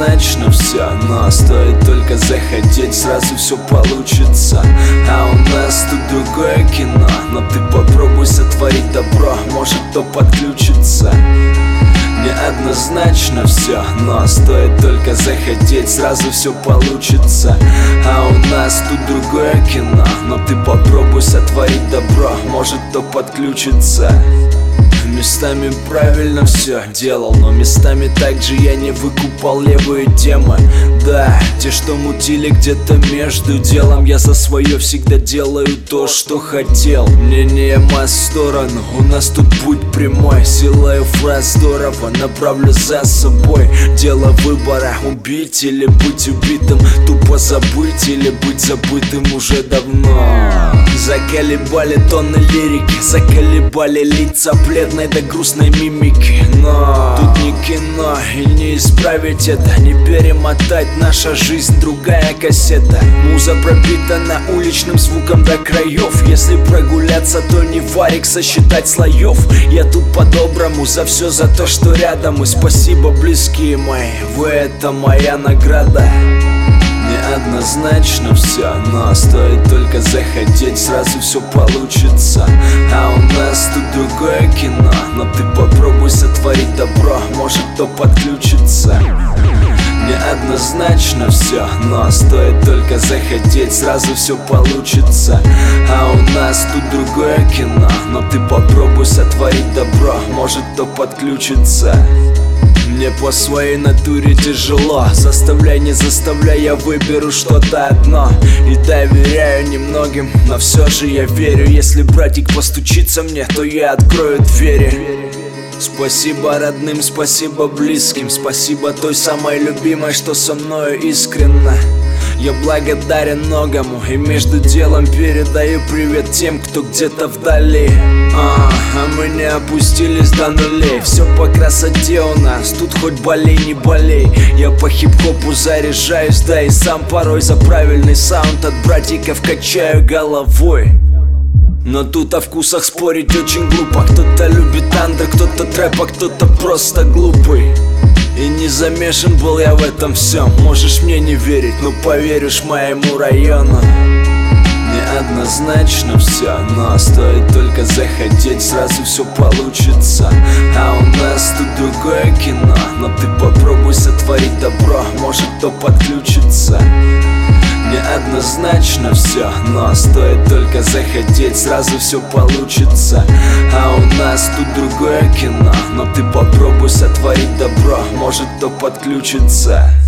неоднозначно все, но стоит только захотеть, сразу все получится. А у нас тут другое кино, но ты попробуй сотворить добро, может кто подключится. Неоднозначно все, но стоит только захотеть, сразу все получится. А у нас тут другое кино, но ты попробуй сотворить добро, может кто подключится. Местами правильно все делал, но местами также я не выкупал левые темы. Да, те, что мутили где-то между делом, я за свое всегда делаю то, что хотел. Мнение масс в сторону, у нас тут путь прямой. Силою фраз здорово направлю за собой. Дело выбора, убить или быть убитым, тупо забыть или быть забытым уже давно. Заколебали тонны лирики, заколебали лица бледной до грустной мимики. Но тут не кино, и не исправить это, не перемотать, наша жизнь другая кассета. Муза пропитана уличным звуком до краев. Если прогуляться, то не варик сосчитать слоев. Я тут по-доброму, за все, за то, что рядом. И спасибо, близкие мои, вы это моя награда. Неоднозначно все, но стоит только захотеть, сразу все получится. А у нас тут другое кино, но ты попробуй сотворить добро, может кто подключится. Неоднозначно все, но стоит только захотеть, сразу все получится. А у нас тут другое кино, но ты попробуй сотворить добро, может кто подключится. Мне по своей натуре тяжело, заставляй, не заставляй, я выберу что-то одно. И доверяю немногим, но все же я верю. Если братик постучится мне, то я открою двери. Спасибо родным, спасибо близким, спасибо той самой любимой, что со мною искренна. Я благодарен многому и между делом передаю привет тем, кто где-то вдали. А мы не опустились до нулей, все по красоте у нас, тут хоть болей не болей. Я по хип-хопу заряжаюсь, да и сам порой за правильный саунд от братиков качаю головой. Но тут о вкусах спорить очень глупо. Кто-то любит андер, кто-то трэп, а кто-то просто глупый. И не замешан был я в этом всем. Можешь мне не верить, но поверишь моему району. Неоднозначно все, но стоит только захотеть, сразу все получится. А у нас тут другое кино, но ты попробуй сотворить добро, может кто подключится. Неоднозначно все, но стоит только захотеть, сразу все получится. А у нас тут другое кино, но ты попробуй сотворить добро, может кто подключится.